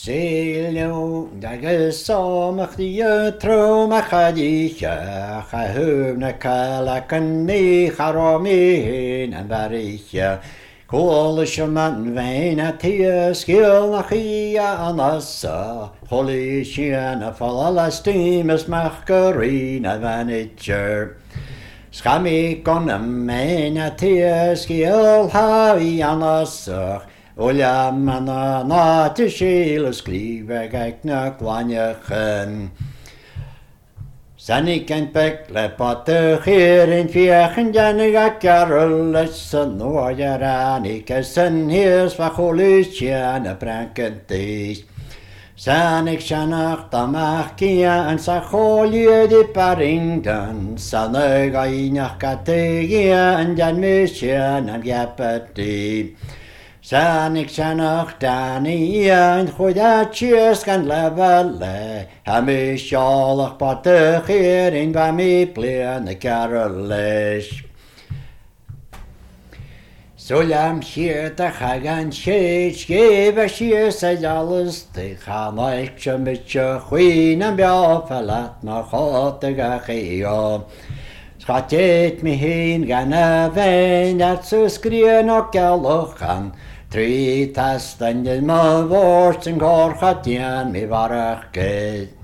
Seilio agus somach di tro ma chadicha cha hwna cael ac yn mi charo mi hyn yn faricha Cwl ysio fein a ti sgil na chi a anasa Holi sian a falala steamus mach gyrin a vanitcher Schami gon a mein a ti sgil ha I anasach Ola mana na te síl skrive gek na glanjachen. Sannig en bek le patte in fiechen janig a carolus san noja ranik a san hiers va cholusjan a brankentis. Sannig sjanach damach kia en sa cholje di paringdan. Sannig a inach kategia en jan misjan am japati. Sannig sjanach dani en chodatjes gan levele. Hami sjalach patach in va mi plean de carolis. Solam shirt a chagan shech geve shirs a alles de chanaik chmitcha chuin am beafalat na chotaga chio. Schatet mi hin gan a vein at so skrien o galochan. Tri tastan din ma vort en gorchatian mi varach ged.